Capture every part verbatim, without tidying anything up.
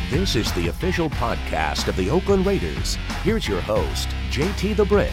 This is the official podcast of the Oakland Raiders. Here's your host, J T the Brick.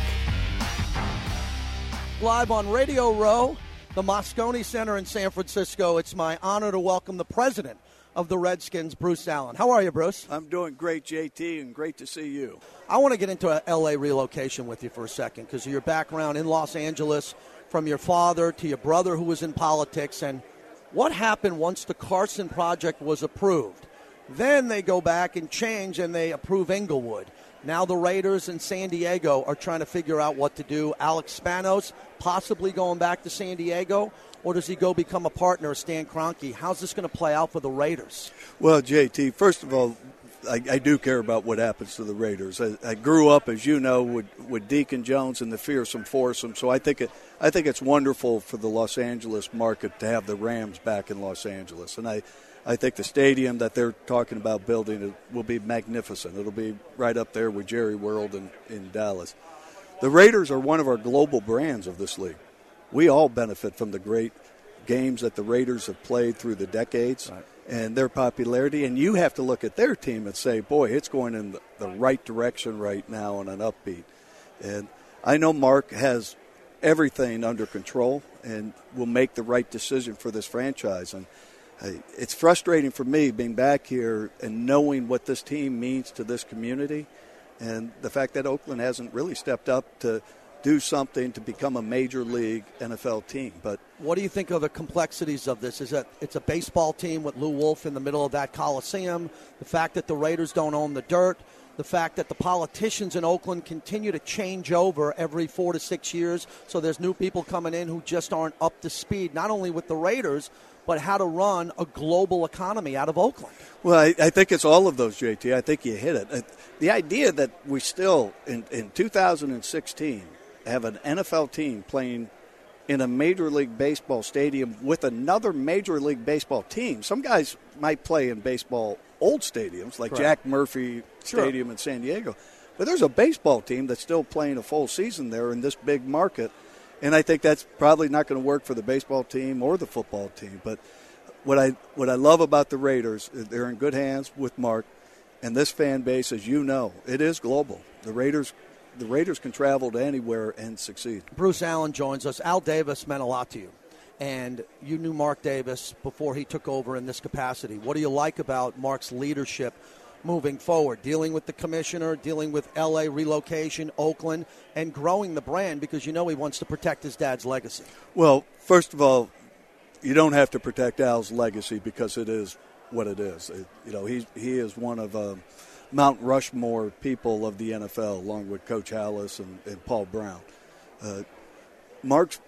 Live on Radio Row, the Moscone Center in San Francisco, it's my honor to welcome the president of the Redskins, Bruce Allen. How are you, Bruce? I'm doing great, J T, and great to see you. I want to get into a L A relocation with you for a second because of your background in Los Angeles, from your father to your brother who was in politics, and what happened once the Carson Project was approved. Then they go back and change, and they approve Inglewood. Now the Raiders in San Diego are trying to figure out what to do. Alex Spanos possibly going back to San Diego, or does he go become a partner of Stan Kroenke? How's this going to play out for the Raiders? Well, J T, first of all, I, I do care about what happens to the Raiders. I, I grew up, as you know, with, with Deacon Jones and the fearsome foursome, so I think it, I think it's wonderful for the Los Angeles market to have the Rams back in Los Angeles, and I. I think the stadium that they're talking about building will be magnificent. It'll be right up there with Jerry World in, in Dallas. The Raiders are one of our global brands of this league. We all benefit from the great games that the Raiders have played through the decades right. and their popularity. And you have to look at their team and say, boy, it's going in the, the right direction right now on an upbeat. And I know Mark has everything under control and will make the right decision for this franchise. And it's frustrating for me being back here and knowing what this team means to this community and the fact that Oakland hasn't really stepped up to do something to become a major league N F L team. But what do you think of the complexities of this? Is that it's a baseball team with Lou Wolf in the middle of that Coliseum, the fact that the Raiders don't own the dirt, the fact that the politicians in Oakland continue to change over every four to six years, so there's new people coming in who just aren't up to speed, not only with the Raiders, but how to run a global economy out of Oakland. Well, I, I think it's all of those, J T. I think you hit it. The idea that we still, in, in two thousand sixteen, have an N F L team playing in a Major League Baseball stadium with another Major League Baseball team. Some guys might play in baseball old stadiums, like Correct. Jack Murphy Stadium sure. in San Diego. But there's a baseball team that's still playing a full season there in this big market. And I think that's probably not going to work for the baseball team or the football team. But what I what I love about the Raiders, they're in good hands with Mark. And this fan base, as you know, it is global. The Raiders the Raiders can travel to anywhere and succeed. Bruce Allen joins us. Al Davis meant a lot to you. And you knew Mark Davis before he took over in this capacity. What do you like about Mark's leadership moving forward, dealing with the commissioner, dealing with L A relocation, Oakland, and growing the brand because you know he wants to protect his dad's legacy? Well, first of all, you don't have to protect Al's legacy because it is what it is. It, you know, he he is one of um, Mount Rushmore people of the N F L, along with Coach Hallis and, and Paul Brown. Uh, Mark's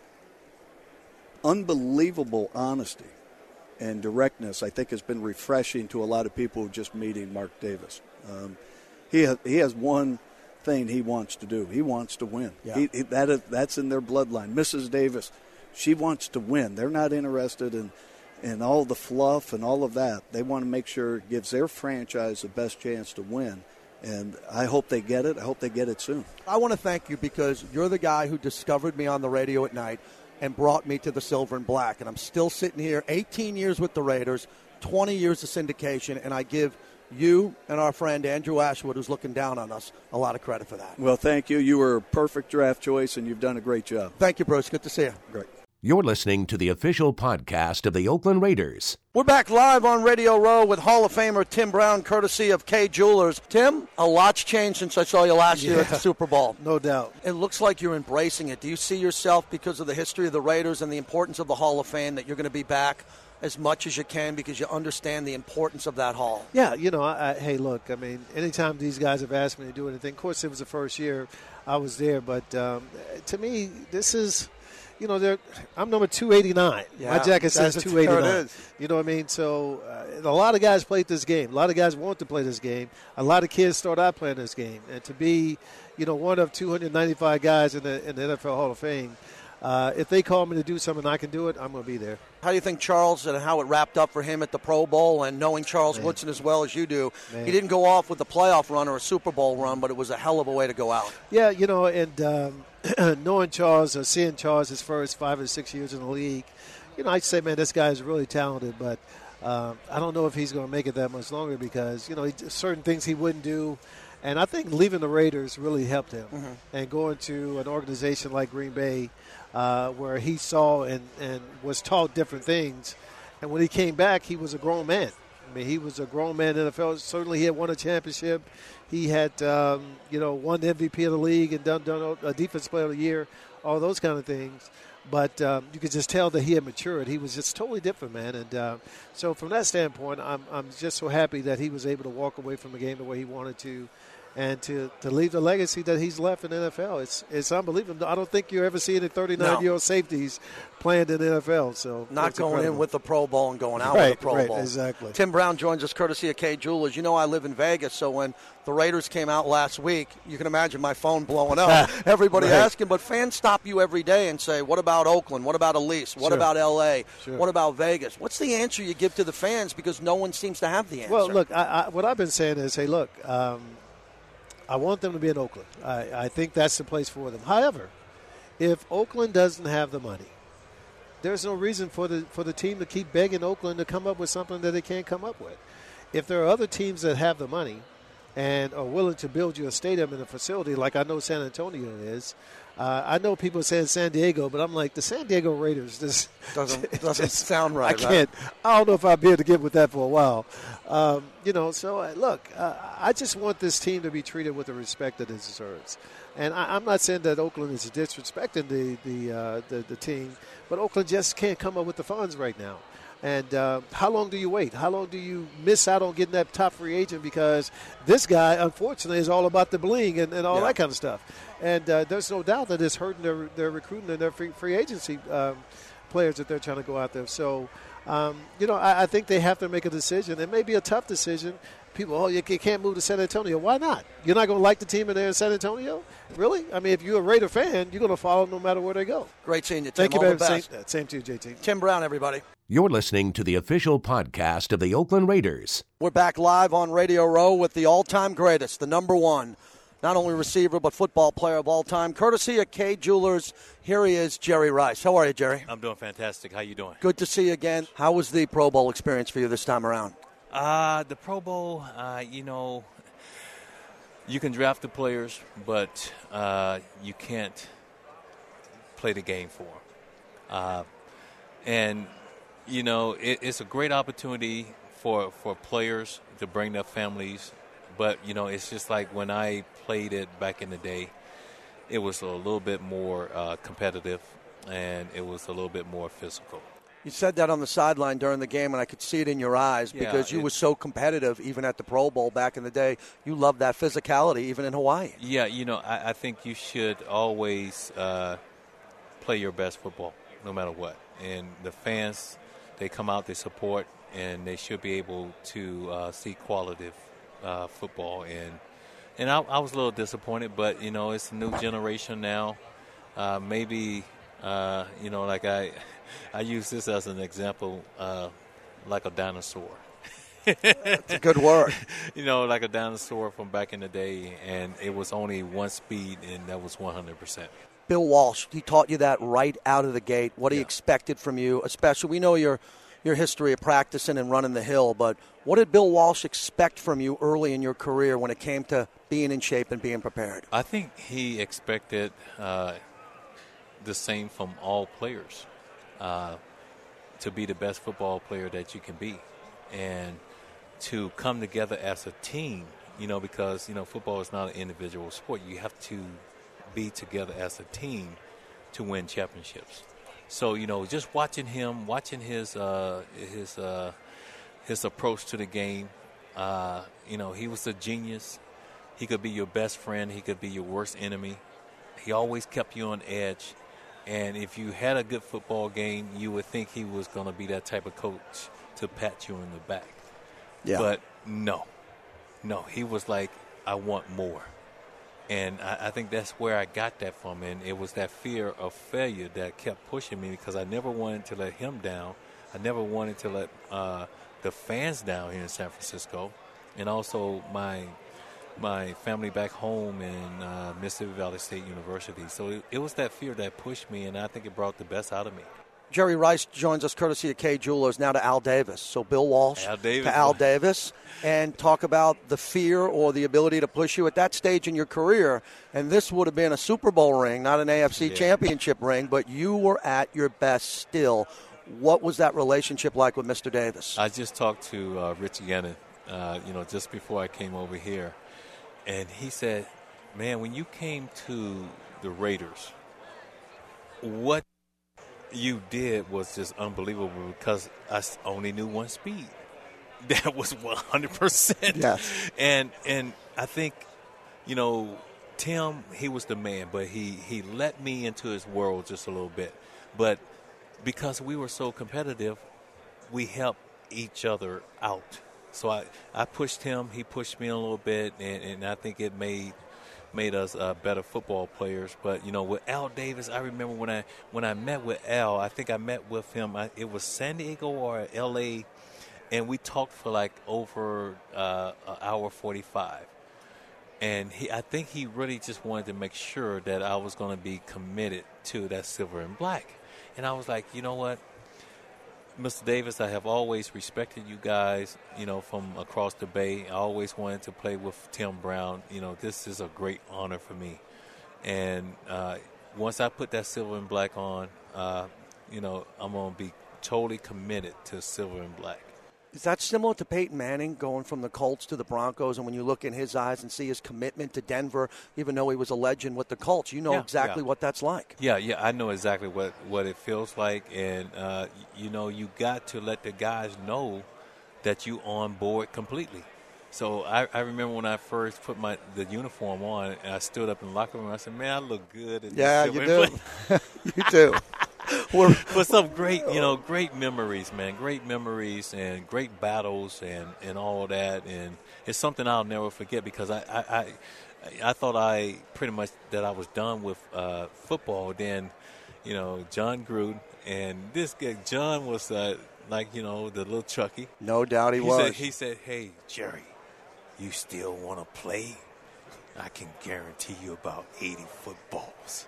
unbelievable honesty and directness, I think, has been refreshing to a lot of people just meeting Mark Davis. Um, he has, he has one thing he wants to do. He wants to win. Yeah. He, he, that is, that's in their bloodline. Missus Davis, she wants to win. They're not interested in, in all the fluff and all of that. They want to make sure it gives their franchise the best chance to win. And I hope they get it. I hope they get it soon. I want to thank you because you're the guy who discovered me on the radio at night and brought me to the silver and black. And I'm still sitting here, eighteen years with the Raiders, twenty years of syndication, and I give you and our friend Andrew Ashwood, who's looking down on us, a lot of credit for that. Well, thank you. You were a perfect draft choice, and you've done a great job. Thank you, Bruce. Good to see you. Great. You're listening to the official podcast of the Oakland Raiders. We're back live on Radio Row with Hall of Famer Tim Brown, courtesy of Kay Jewelers. Tim, a lot's changed since I saw you last yeah, year at the Super Bowl. No doubt. It looks like you're embracing it. Do you see yourself, because of the history of the Raiders and the importance of the Hall of Fame, that you're going to be back as much as you can because you understand the importance of that hall? Yeah, you know, I, I, hey, look, I mean, anytime these guys have asked me to do anything, of course it was the first year I was there, but um, to me, this is – you know, I'm number two eighty-nine. Yeah, my jacket says two eighty-nine. You know what I mean? So uh, a lot of guys played this game. A lot of guys want to play this game. A lot of kids start out playing this game. And to be, you know, one of two hundred ninety-five guys in the in the N F L Hall of Fame, uh, if they call me to do something I can do it, I'm going to be there. How do you think Charles and how it wrapped up for him at the Pro Bowl, and knowing Charles Man. Woodson as well as you do? Man. He didn't go off with a playoff run or a Super Bowl run, but it was a hell of a way to go out. Yeah, you know, and um, knowing Charles, or seeing Charles his first five or six years in the league, you know, I'd say, man, this guy is really talented, but Um, I don't know if he's going to make it that much longer because, you know, he, certain things he wouldn't do. And I think leaving the Raiders really helped him. Mm-hmm. And going to an organization like Green Bay uh, where he saw and, and was taught different things. And when he came back, he was a grown man. I mean, he was a grown man in the N F L. Certainly he had won a championship. He had, um, you know, won the M V P of the league and done, done a defense player of the year, all those kind of things. But um, you could just tell that he had matured. He was just totally different, man. And uh, so from that standpoint, I'm, I'm just so happy that he was able to walk away from the game the way he wanted to and to, to leave the legacy that he's left in the N F L. It's it's unbelievable. I don't think you ever see any thirty-nine-year-old no. safeties playing in the N F L. So Not going incredible. in with the Pro Bowl and going out right, with the Pro right, Bowl. Exactly. Tim Brown joins us courtesy of Kay Jewelers. You know I live in Vegas, so when the Raiders came out last week, you can imagine my phone blowing up. Everybody right. asking, but fans stop you every day and say, what about Oakland? What about Elise? What sure. about L A? Sure. What about Vegas? What's the answer you give to the fans because no one seems to have the answer? Well, look, I, I, what I've been saying is, hey, look, um, I want them to be in Oakland. I, I think that's the place for them. However, if Oakland doesn't have the money, there's no reason for the for the team to keep begging Oakland to come up with something that they can't come up with. If there are other teams that have the money and are willing to build you a stadium and a facility like I know San Antonio is, uh, I know people saying San Diego, but I'm like, the San Diego Raiders just doesn't doesn't just, sound right. I can't. Right? I don't know if I'll be able to get with that for a while. Um, you know, so uh, look, uh, I just want this team to be treated with the respect that it deserves. And I, I'm not saying that Oakland is disrespecting the the, uh, the the team, but Oakland just can't come up with the funds right now. And uh, how long do you wait? How long do you miss out on getting that top free agent? Because this guy, unfortunately, is all about the bling and, and all yeah. that kind of stuff. And uh, there's no doubt that it's hurting their, their recruiting and their free, free agency um, players that they're trying to go out there. So, um, you know, I, I think they have to make a decision. It may be a tough decision. People, oh, you can't move to San Antonio. Why not? You're not going to like the team in there in San Antonio? Really? I mean, if you're a Raider fan, you're going to follow them no matter where they go. Great seeing you, Tim. Thank you, All man. the best. Same, same to you, J T. Tim Brown, everybody. You're listening to the official podcast of the Oakland Raiders. We're back live on Radio Row with the all-time greatest, the number one, not only receiver but football player of all time, courtesy of Kay Jewelers. Here he is, Jerry Rice. How are you, Jerry? I'm doing fantastic. How you doing? Good to see you again. How was the Pro Bowl experience for you this time around? Uh, the Pro Bowl, uh, you know, you can draft the players, but uh, you can't play the game for them. Uh, and, you know, it, it's a great opportunity for, for players to bring their families. But, you know, it's just like when I played it back in the day, it was a little bit more uh, competitive and it was a little bit more physical. You said that on the sideline during the game, and I could see it in your eyes yeah, because you it, were so competitive even at the Pro Bowl back in the day. You loved that physicality even in Hawaii. Yeah, you know, I, I think you should always uh, play your best football no matter what. And the fans, they come out, they support, and they should be able to uh, see qualitative uh, football. And and I, I was a little disappointed, but, you know, it's a new generation now. Uh, maybe, uh, you know, like I – I use this as an example, uh, like a dinosaur. That's a good word. You know, like a dinosaur from back in the day, and it was only one speed, and that was one hundred percent. Bill Walsh, he taught you that right out of the gate, what yeah. he expected from you, especially we know your your history of practicing and running the hill, but what did Bill Walsh expect from you early in your career when it came to being in shape and being prepared? I think he expected uh, the same from all players. Uh, to be the best football player that you can be and to come together as a team, you know, because, you know, football is not an individual sport. You have to be together as a team to win championships. So, you know, just watching him, watching his uh, his uh, his approach to the game, uh, you know, he was a genius. He could be your best friend. He could be your worst enemy. He always kept you on edge. And if you had a good football game, you would think he was going to be that type of coach to pat you in the back. Yeah. But no. No, he was like, I want more. And I, I think that's where I got that from. And it was that fear of failure that kept pushing me because I never wanted to let him down. I never wanted to let uh, the fans down here in San Francisco. And also my my family back home in uh, Mississippi Valley State University. So it, it was that fear that pushed me, and I think it brought the best out of me. Jerry Rice joins us courtesy of Kay Jewelers, now to Al Davis. So Bill Walsh Al Davis. to Al Davis, and talk about the fear or the ability to push you at that stage in your career. And this would have been a Super Bowl ring, not an A F C yeah. championship ring, but you were at your best still. What was that relationship like with Mister Davis? I just talked to uh, Richie Gannon, uh, you know, just before I came over here, and he said, man, when you came to the Raiders, what you did was just unbelievable because I only knew one speed. That was one hundred percent. Yes. And and I think, you know, Tim, he was the man, but he, he let me into his world just a little bit. But because we were so competitive, we helped each other out. So I, I pushed him, he pushed me a little bit, and, and I think it made – made us uh, better football players. But, you know, with Al Davis, I remember when I when I met with Al, I think I met with him, I, it was San Diego or L A, and we talked for like over uh, an hour forty-five. And he, I think he really just wanted to make sure that I was going to be committed to that silver and black. And I was like, you know what? Mister Davis, I have always respected you guys, you know, from across the bay. I always wanted to play with Tim Brown. You know, this is a great honor for me. And uh, once I put that silver and black on, uh, you know, I'm going to be totally committed to silver and black. Is that similar to Peyton Manning going from the Colts to the Broncos? And when you look in his eyes and see his commitment to Denver, even though he was a legend with the Colts, you know yeah, exactly yeah. what that's like. Yeah, yeah, I know exactly what, what it feels like. And, uh, you know, you got to let the guys know that you on board completely. So I, I remember when I first put my the uniform on, and I stood up in the locker room, and I said, man, I look good. In yeah, this you do. You do. But some great, you know, great memories, man. Great memories and great battles and, and all that. And it's something I'll never forget because I, I, I, I thought I pretty much that I was done with uh, football. Then, you know, John Gruden and this guy, John was uh, like, you know, the little Chucky. No doubt he, he was. Said, he said, hey, Jerry, you still want to play? I can guarantee you about eighty footballs.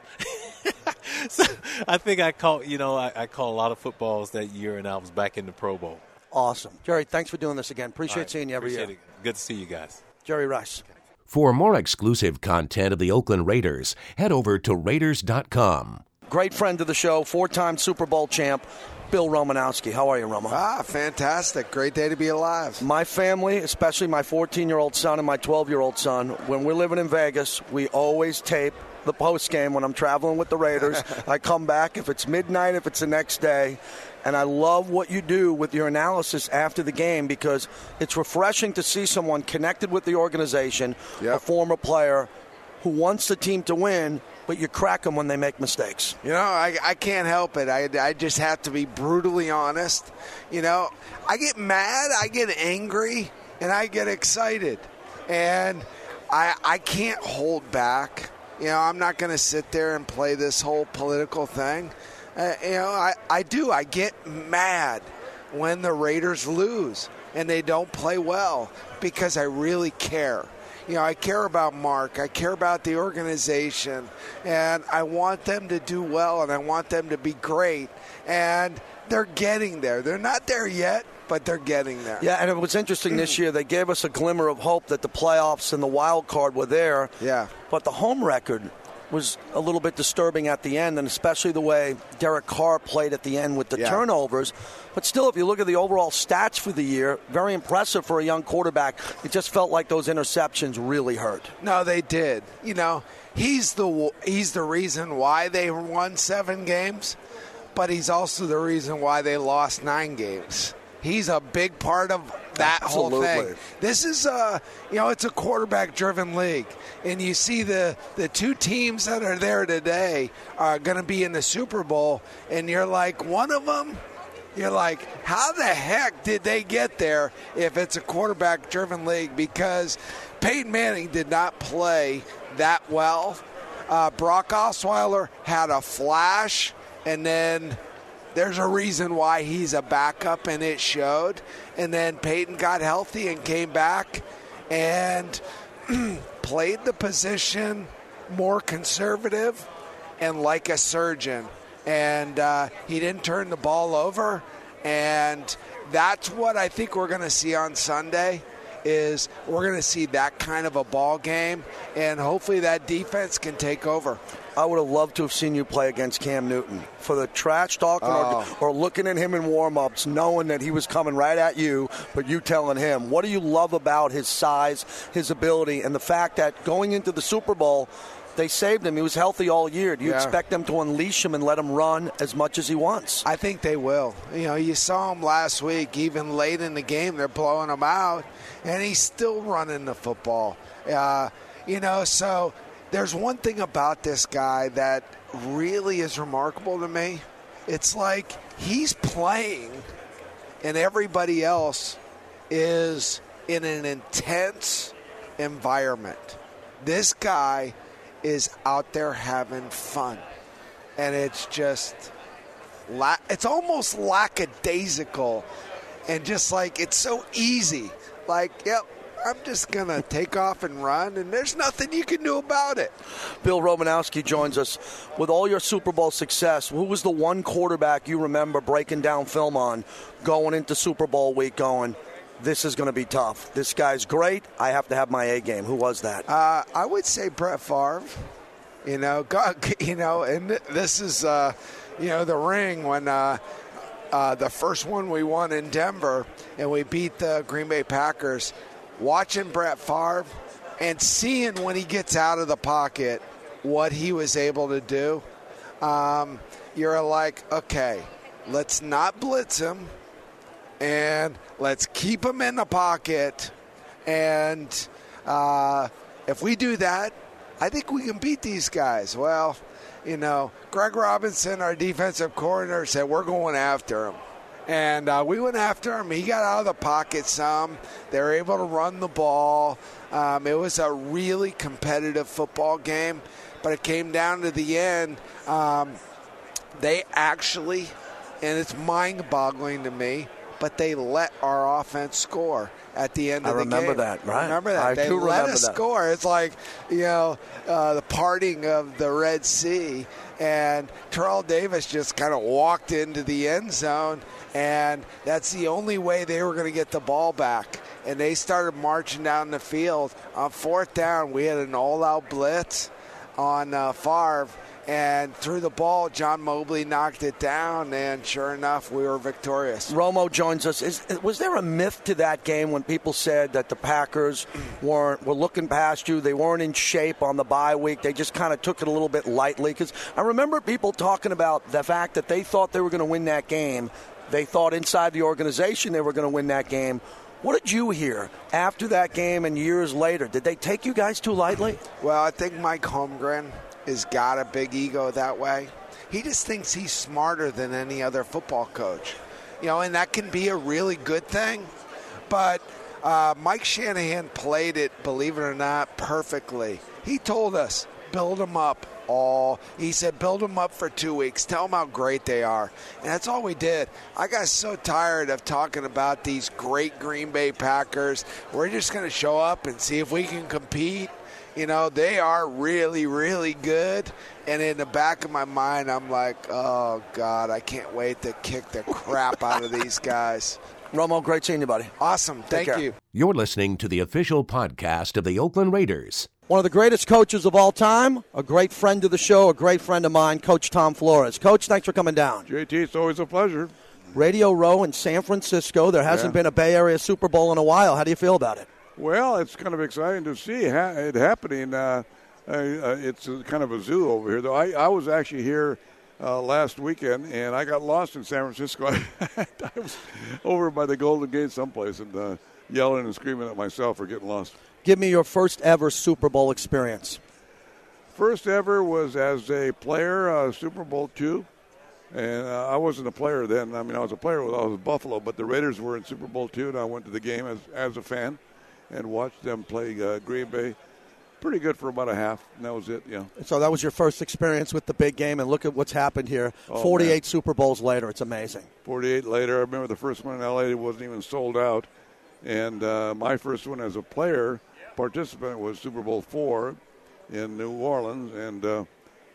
So I think I caught, you know, I, I caught a lot of footballs that year, and I was back in the Pro Bowl. Awesome. Jerry, thanks for doing this again. Appreciate right. seeing you every Appreciate year. It. Good to see you guys. Jerry Rice. For more exclusive content of the Oakland Raiders, head over to Raiders dot com. Great friend of the show, four-time Super Bowl champ, Bill Romanowski. How are you, Romo? Ah, fantastic. Great day to be alive. My family, especially my fourteen-year-old son and my twelve-year-old son, when we're living in Vegas, we always tape the post-game when I'm traveling with the Raiders. I come back, if it's midnight, if it's the next day, and I love what you do with your analysis after the game because it's refreshing to see someone connected with the organization, yep. a former player who wants the team to win, but you crack them when they make mistakes. You know, I, I can't help it. I, I just have to be brutally honest. You know, I get mad, I get angry, and I get excited. And I I can't hold back. You know, I'm not going to sit there and play this whole political thing. Uh, you know, I, I do. I get mad when the Raiders lose and they don't play well because I really care. You know, I care about Mark. I care about the organization. And I want them to do well, and I want them to be great. And they're getting there. They're not there yet, but they're getting there. Yeah, and it was interesting this year. They gave us a glimmer of hope that the playoffs and the wild card were there. Yeah. But the home record was a little bit disturbing at the end, and especially the way Derek Carr played at the end with the yeah. turnovers. But still, if you look at the overall stats for the year, very impressive for a young quarterback. It just felt like those interceptions really hurt. No, they did. You know, he's the he's the reason why they won seven games, but he's also the reason why they lost nine games. He's a big part of that Absolutely. whole thing. This is a, you know, it's a quarterback-driven league, and you see the the two teams that are there today are going to be in the Super Bowl, and you're like, one of them, you're like, how the heck did they get there if it's a quarterback-driven league? Because Peyton Manning did not play that well. Uh, Brock Osweiler had a flash, and then there's a reason why he's a backup, and it showed. And then Peyton got healthy and came back and played the position more conservative and like a surgeon. and uh, he didn't turn the ball over. And that's what I think we're going to see on Sunday. Is we're going to see that kind of a ball game, and hopefully that defense can take over. I would have loved to have seen you play against Cam Newton. For the trash talking oh. or, or looking at him in warm-ups, knowing that he was coming right at you, but you telling him. What do you love about his size, his ability, and the fact that going into the Super Bowl, they saved him. He was healthy all year. Do you yeah. expect them to unleash him and let him run as much as he wants? I think they will. You know, you saw him last week, even late in the game, they're blowing him out, and he's still running the football. Uh, you know, so there's one thing about this guy that really is remarkable to me. It's like he's playing, and everybody else is in an intense environment. This guy is out there having fun, and it's just la- it's almost lackadaisical, and just like it's so easy, like, yep, I'm just gonna take off and run, and there's nothing you can do about it. Bill Romanowski joins us. With all your Super Bowl success, who was the one quarterback you remember breaking down film on going into Super Bowl week going, this is going to be tough. This guy's great. I have to have my A game. Who was that? Uh, I would say Brett Favre. You know, God, you know, and this is, uh, you know, the ring when uh, uh, the first one we won in Denver and we beat the Green Bay Packers. Watching Brett Favre and seeing when he gets out of the pocket what he was able to do, um, you're like, okay, let's not blitz him. And let's keep him in the pocket. And uh, if we do that, I think we can beat these guys. Well, you know, Greg Robinson, our defensive coordinator, said we're going after him. And uh, we went after him. He got out of the pocket some. They were able to run the ball. Um, it was a really competitive football game. But it came down to the end. Um, they actually, and it's mind-boggling to me, but they let our offense score at the end of I the game. I remember that, right? Remember that. I they do let remember us that. score. It's like, you know, uh, the parting of the Red Sea. And Terrell Davis just kind of walked into the end zone, and that's the only way they were going to get the ball back. And they started marching down the field. On fourth down, we had an all-out blitz on uh, Favre. And threw the ball, John Mobley knocked it down, and sure enough, we were victorious. Romo joins us. Is, was there a myth to that game when people said that the Packers weren't were looking past you, they weren't in shape on the bye week, they just kind of took it a little bit lightly? Because I remember people talking about the fact that they thought they were going to win that game. They thought inside the organization they were going to win that game. What did you hear after that game and years later? Did they take you guys too lightly? Well, I think Mike Holmgren has got a big ego that way. He just thinks he's smarter than any other football coach. You know, and that can be a really good thing. But uh, Mike Shanahan played it, believe it or not, perfectly. He told us, build them up all. He said, build them up for two weeks. Tell them how great they are. And that's all we did. I got so tired of talking about these great Green Bay Packers. We're just going to show up and see if we can compete. You know, they are really, really good. And in the back of my mind, I'm like, oh, God, I can't wait to kick the crap out of these guys. Romo, great seeing you, buddy. Awesome. Thank you. You're listening to the official podcast of the Oakland Raiders. One of the greatest coaches of all time, a great friend of the show, a great friend of mine, Coach Tom Flores. Coach, thanks for coming down. J T, it's always a pleasure. Radio Row in San Francisco. There hasn't yeah. been a Bay Area Super Bowl in a while. How do you feel about it? Well, it's kind of exciting to see it happening. Uh, uh, it's a, kind of a zoo over here, though. I, I was actually here uh, last weekend, and I got lost in San Francisco. I was over by the Golden Gate someplace and uh, yelling and screaming at myself for getting lost. Give me your first ever Super Bowl experience. First ever was as a player, uh, Super Bowl two. And uh, I wasn't a player then. I mean, I was a player when I was Buffalo, but the Raiders were in Super Bowl two, and I went to the game as, as a fan and watched them play uh, Green Bay. Pretty good for about a half, and that was it, yeah. So that was your first experience with the big game, and look at what's happened here. Oh, forty-eight man. Super Bowls later. It's amazing. forty-eight later. I remember the first one in L A It wasn't even sold out. And uh, my first one as a player, participant, was Super Bowl four in New Orleans. And uh,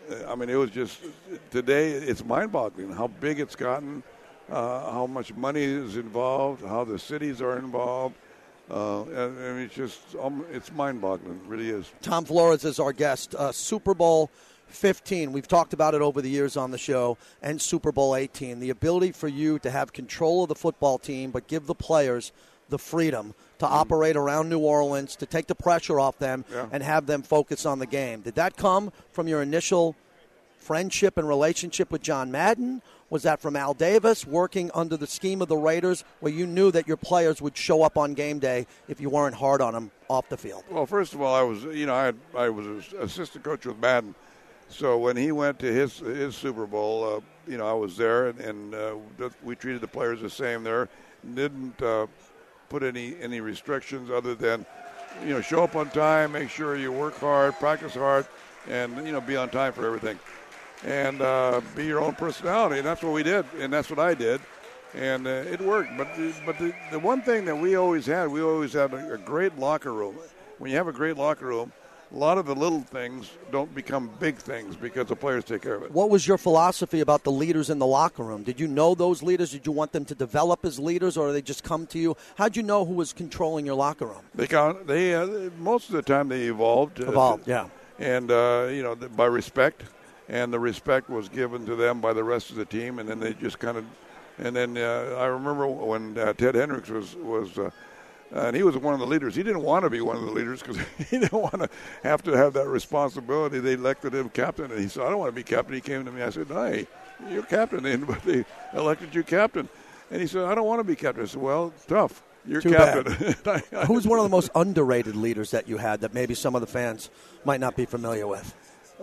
I mean, it was just today. It's mind-boggling how big it's gotten, uh, how much money is involved, how the cities are involved. Uh, and, and it's just um, it's mind-boggling. It really is. Tom Flores is our guest. Uh, Super Bowl fifteen. We've talked about it over the years on the show, and Super Bowl eighteen. The ability for you to have control of the football team, but give the players the freedom to mm. operate around New Orleans, to take the pressure off them, yeah. and have them focus on the game. Did that come from your initial friendship and relationship with John Madden? Was that from Al Davis working under the scheme of the Raiders, where you knew that your players would show up on game day if you weren't hard on them off the field? Well, first of all, I was, you know, I had, I was an assistant coach with Madden. So when he went to his his Super Bowl, uh, you know, I was there, and, and uh, we treated the players the same there. Didn't uh, put any any restrictions other than, you know, show up on time, make sure you work hard, practice hard, and, you know, be on time for everything. And uh, be your own personality, and that's what we did, and that's what I did, and uh, it worked. But the, but the, the one thing that we always had, we always had a, a great locker room. When you have a great locker room, a lot of the little things don't become big things because the players take care of it. What was your philosophy about the leaders in the locker room? Did you know those leaders? Did you want them to develop as leaders, or did they just come to you? How did you know who was controlling your locker room? They count, they uh, most of the time they evolved. Evolved, uh, yeah. And uh, you know, by respect. And the respect was given to them by the rest of the team, and then they just kind of, and then uh, I remember when uh, Ted Hendricks was was, uh, and he was one of the leaders. He didn't want to be one of the leaders because he didn't want to have to have that responsibility. They elected him captain, and he said, "I don't want to be captain." He came to me. I said, "Hey, you're captain," and but they elected you captain, and he said, "I don't want to be captain." I said, "Well, tough. You're Too captain." Bad. Who's one of the most underrated leaders that you had that maybe some of the fans might not be familiar with?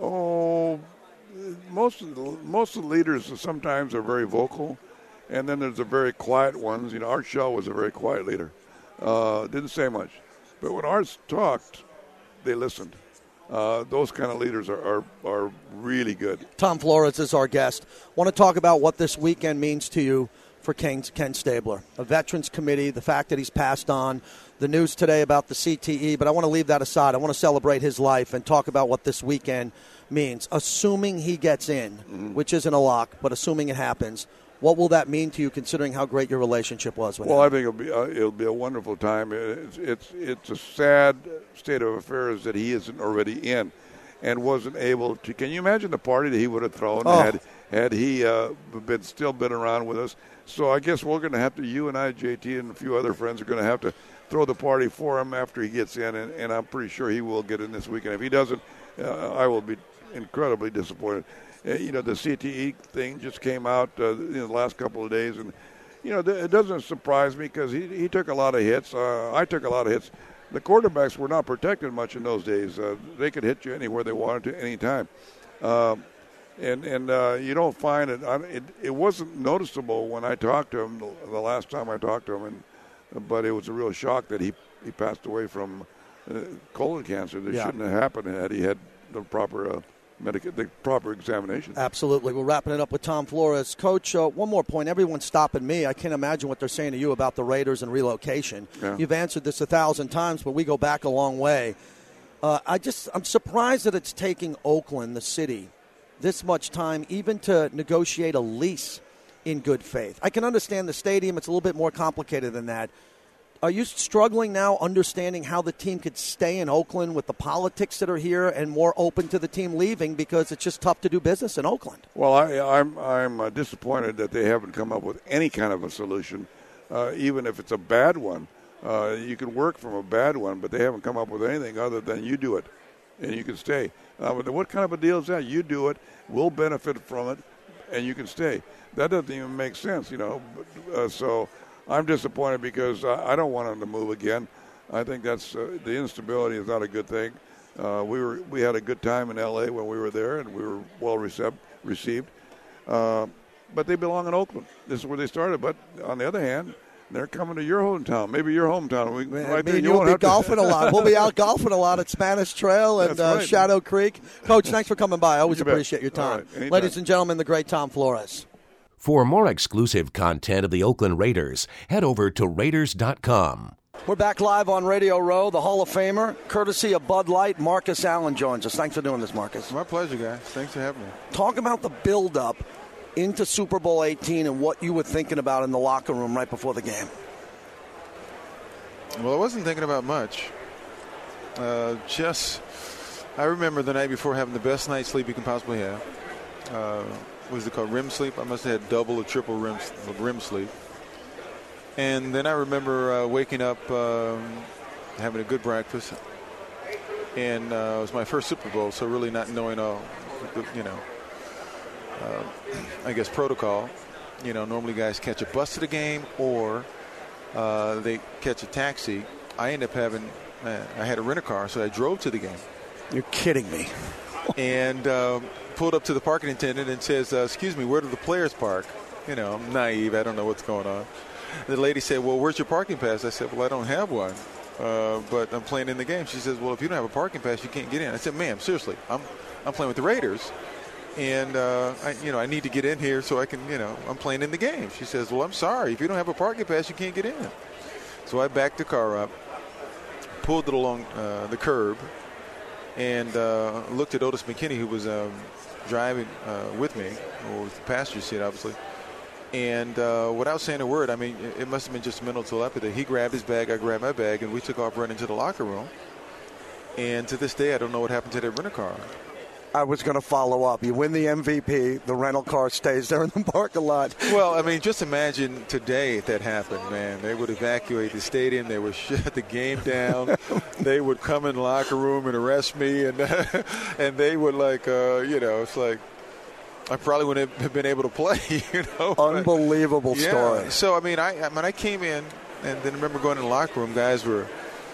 Oh. Most of the most of the leaders sometimes are very vocal, and then there's the very quiet ones. You know, Art Shell was a very quiet leader. Uh, didn't say much, but when Art talked, they listened. Uh, those kind of leaders are, are are really good. Tom Flores is our guest. Want to talk about what this weekend means to you for Ken, Ken Stabler, a Veterans Committee, the fact that he's passed on, the news today about the C T E, but I want to leave that aside. I want to celebrate his life and talk about what this weekend means. Assuming he gets in, mm-hmm. which isn't a lock, but assuming it happens, what will that mean to you, considering how great your relationship was with well, him? I think it'll be, uh, it'll be a wonderful time. It's, it's, it's a sad state of affairs that he isn't already in and wasn't able to. Can you imagine the party that he would have thrown oh. had, had he uh, been still been around with us? So I guess we're going to have to, you and I, J T, and a few other friends are going to have to throw the party for him after he gets in, and, and I'm pretty sure he will get in this weekend. If he doesn't, uh, I will be incredibly disappointed. Uh, you know, the C T E thing just came out uh, in the last couple of days, and, you know, th- it doesn't surprise me because he, he took a lot of hits. Uh, I took a lot of hits. The quarterbacks were not protected much in those days. Uh, they could hit you anywhere they wanted to, any time. Um, and and uh, you don't find it, it. It wasn't noticeable when I talked to him the, the last time I talked to him, and but it was a real shock that he, he passed away from uh, colon cancer. That yeah. shouldn't have happened had he had the proper uh, medica- the proper examination. Absolutely. We're wrapping it up with Tom Flores. Coach, uh, one more point. Everyone's stopping me. I can't imagine what they're saying to you about the Raiders and relocation. Yeah. You've answered this a thousand times, but we go back a long way. Uh, I just, I'm surprised that it's taking Oakland, the city, this much time even to negotiate a lease in good faith. I can understand the stadium. It's a little bit more complicated than that. Are you struggling now understanding how the team could stay in Oakland with the politics that are here and more open to the team leaving because it's just tough to do business in Oakland? Well, I, I'm I'm uh, disappointed that they haven't come up with any kind of a solution, uh, even if it's a bad one. Uh, you can work from a bad one, but they haven't come up with anything other than you do it, and you can stay. Uh, what kind of a deal is that? You do it, we'll benefit from it, and you can stay. That doesn't even make sense, you know. Uh, so I'm disappointed because I, I don't want them to move again. I think that's uh, the instability is not a good thing. Uh, we were we had a good time in L A when we were there, and we were well received. received. Uh, but they belong in Oakland. This is where they started. But on the other hand, they're coming to your hometown, maybe your hometown. We, Man, right me there, and you you will be have golfing to... a lot. We'll be out golfing a lot at Spanish Trail and uh, right. Shadow Creek. Coach, thanks for coming by. I always You appreciate bet. your time. All right, Ladies and gentlemen, the great Tom Flores. For more exclusive content of the Oakland Raiders, head over to Raiders dot com. We're back live on Radio Row. The Hall of Famer, courtesy of Bud Light, Marcus Allen joins us. Thanks for doing this, Marcus. My pleasure, guys. Thanks for having me. Talk about the build-up into Super Bowl eighteen and what you were thinking about in the locker room right before the game. Well, I wasn't thinking about much. Uh, just, I remember the night before having the best night's sleep you can possibly have. Uh, what is it called? R E M sleep? I must have had double or triple R E M, R E M sleep. And then I remember uh, waking up, um, having a good breakfast. And uh, it was my first Super Bowl, so really not knowing all, you know, uh, I guess protocol. You know, normally guys catch a bus to the game or uh, they catch a taxi. I ended up having, uh, I had a rent-a-car, so I drove to the game. You're kidding me. and uh, pulled up to the parking attendant and says, uh, excuse me, where do the players park? You know, I'm naive. I don't know what's going on. The lady said, well, where's your parking pass? I said, well, I don't have one, uh, but I'm playing in the game. She says, well, if you don't have a parking pass, you can't get in. I said, ma'am, seriously, I'm I'm playing with the Raiders, and, uh, I, you know, I need to get in here so I can, you know, I'm playing in the game. She says, well, I'm sorry. If you don't have a parking pass, you can't get in. So I backed the car up, pulled it along uh, the curb, and uh, looked at Otis McKinney, who was um, driving uh, with me, or was the passenger seat, obviously. And uh, without saying a word, I mean, it must have been just mental telepathy. He grabbed his bag, I grabbed my bag, and we took off running to the locker room. And to this day, I don't know what happened to that rental car. I was going to follow up. You win the M V P, the rental car stays there in the parking lot. Well, I mean, just imagine today if that happened, man. They would evacuate the stadium. They would shut the game down. They would come in the locker room and arrest me. And, and they would, like, uh, you know, it's like, I probably wouldn't have been able to play, you know. Unbelievable but, yeah. story. So, I mean, I, I mean, I came in and then remember going in the locker room. Guys were,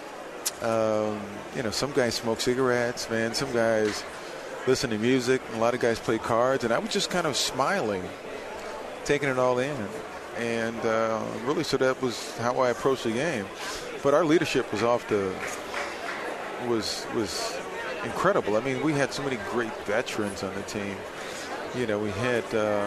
um, you know, some guys smoke cigarettes, man. Some guys listen to music. A lot of guys play cards. And I was just kind of smiling, taking it all in. And uh, really, so that was how I approached the game. But our leadership was off the, was was incredible. I mean, we had so many great veterans on the team. You know, we had uh,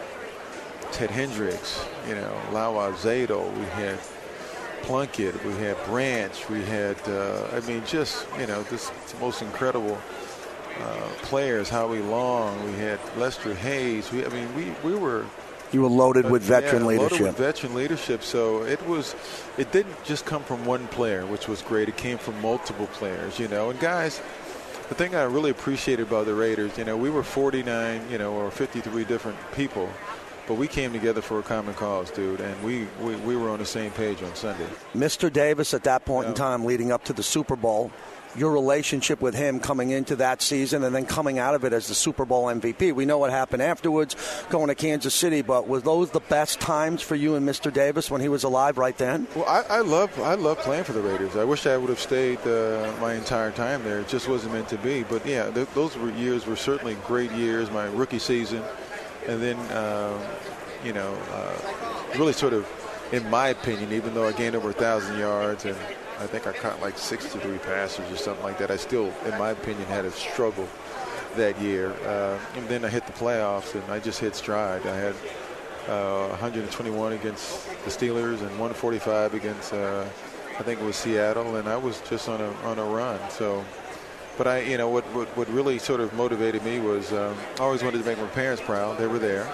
Ted Hendricks, you know, Lau Alzado, we had Plunkett, we had Branch, we had, uh, I mean, just, you know, this most incredible uh, players, Howie Long, we had Lester Hayes. We, I mean, we, we were. You were loaded with uh, veteran yeah, leadership. Loaded with veteran leadership. So it was, it didn't just come from one player, which was great. It came from multiple players, you know, and guys. The thing I really appreciated about the Raiders, you know, we were forty-nine, you know, or fifty-three different people, but we came together for a common cause, dude, and we, we, we were on the same page on Sunday. Mister Davis, at that point yeah. in time, leading up to the Super Bowl, your relationship with him coming into that season and then coming out of it as the Super Bowl M V P. We know what happened afterwards, going to Kansas City, but were those the best times for you and Mister Davis when he was alive right then? Well, I, I love I love playing for the Raiders. I wish I would have stayed uh, my entire time there. It just wasn't meant to be. But, yeah, th- those were years were certainly great years, my rookie season. And then, uh, you know, uh, really sort of, in my opinion, even though I gained over one thousand yards and I think I caught like sixty-three passes or something like that, I still, in my opinion, had a struggle that year. Uh, and then I hit the playoffs, and I just hit stride. I had uh, one hundred twenty-one against the Steelers and one forty-five against, uh, I think it was Seattle, and I was just on a on a run. So, but I, you know, what what, what really sort of motivated me was um, I always wanted to make my parents proud. They were there.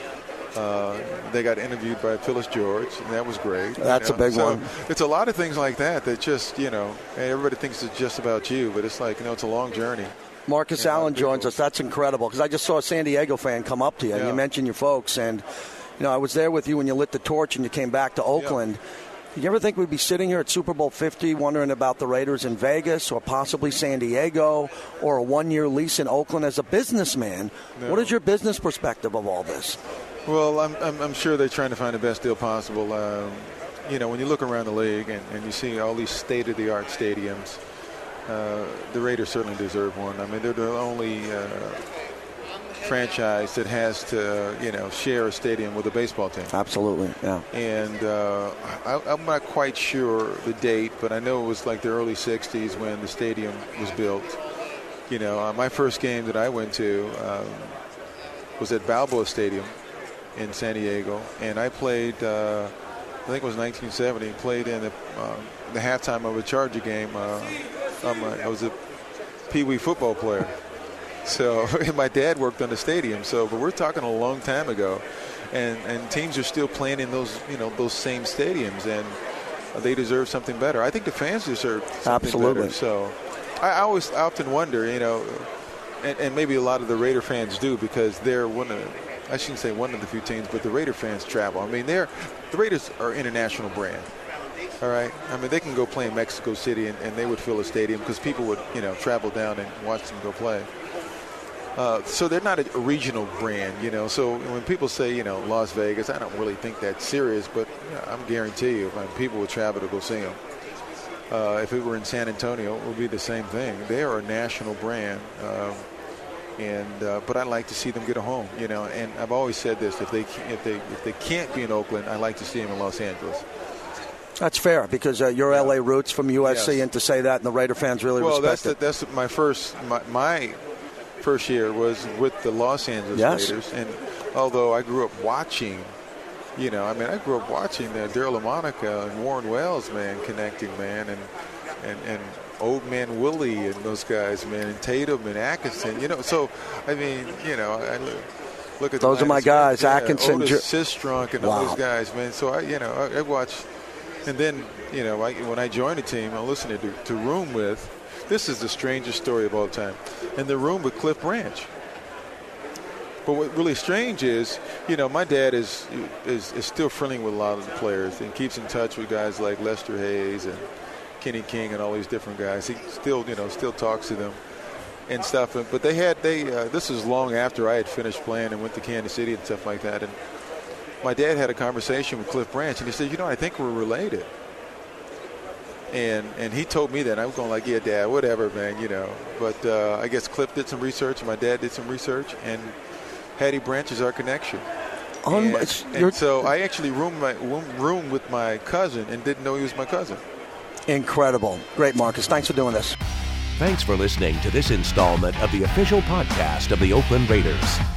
Uh, they got interviewed by Phyllis George, and that was great. That's you know? a big so one. It's a lot of things like that that just, you know, everybody thinks it's just about you, but it's like, you know, it's a long journey. Marcus yeah, Allen joins us. That's incredible because I just saw a San Diego fan come up to you, yeah. and you mentioned your folks. And, you know, I was there with you when you lit the torch and you came back to Oakland. Yeah. Did you ever think we'd be sitting here at Super Bowl fifty wondering about the Raiders in Vegas or possibly San Diego or a one-year lease in Oakland as a businessman? No. What is your business perspective of all this? Well, I'm, I'm, I'm sure they're trying to find the best deal possible. Um, you know, when you look around the league and, and you see all these state-of-the-art stadiums, uh, the Raiders certainly deserve one. I mean, they're the only uh, franchise that has to, you know, share a stadium with a baseball team. Absolutely, yeah. And uh, I, I'm not quite sure the date, but I know it was like the early sixties when the stadium was built. You know, uh, my first game that I went to um, was at Balboa Stadium in San Diego, and I played uh, I think it was nineteen seventy, played in the, uh, the halftime of a Charger game. Uh, a, I was a Pee Wee football player. So my dad worked on the stadium. So, but we're talking a long time ago, and, and teams are still playing in those, you know, those same stadiums, and they deserve something better. I think the fans deserve something Absolutely. better. So I, I always I often wonder, you know, and, and maybe a lot of the Raider fans do, because they're one of the, I shouldn't say one of the few teams, but the Raider fans travel. I mean, they're the Raiders are an international brand. All right. I mean, they can go play in Mexico City, and, and they would fill a stadium because people would, you know, travel down and watch them go play. Uh, so they're not a, a regional brand, you know. So when people say, you know, Las Vegas, I don't really think that's serious, but you know, I'm guarantee you, I mean, people would travel to go see them. Uh, if it were in San Antonio, it would be the same thing. They are a national brand, um, and uh, but I like to see them get a home, you know. And I've always said this: if they if they if they can't be in Oakland, I like to see them in Los Angeles. That's fair, because uh, your L A roots from U S C, Yes. and to say that, and the Raider fans really well, respect that's it. the, that's my first my, my first year was with the Los Angeles Yes. Raiders, and although I grew up watching, you know, I mean, I grew up watching uh, Daryl LaMonica and Warren Wells, man, connecting, man, and and and Old Man Willie and those guys, man, and Tatum and Atkinson, you know. So, I mean, you know, I look, look at Those the are my Lions, guys, yeah, Atkinson, Otis Jer- Sistrunk, and Wow. all those guys, man. So I, you know, I, I watched, and then, you know, I, when I joined the team, I listened to to room with. This is the strangest story of all time. In the room with Cliff Branch. But what really strange is, you know, my dad is, is is still friendly with a lot of the players and keeps in touch with guys like Lester Hayes and Kenny King and all these different guys. He still, you know, still talks to them and stuff. But they had, they uh, this is long after I had finished playing and went to Kansas City and stuff like that. And my dad had a conversation with Cliff Branch, and he said, you know, I think we're related. And and he told me that. I was going like, yeah, Dad, whatever, man, you know. But uh, I guess Cliff did some research, and my dad did some research, and Hattie Branch is our connection. Um, and, and so I actually roomed my room, room with my cousin and didn't know he was my cousin. Incredible. Great, Marcus. Thanks for doing this. Thanks for listening to this installment of the official podcast of the Oakland Raiders.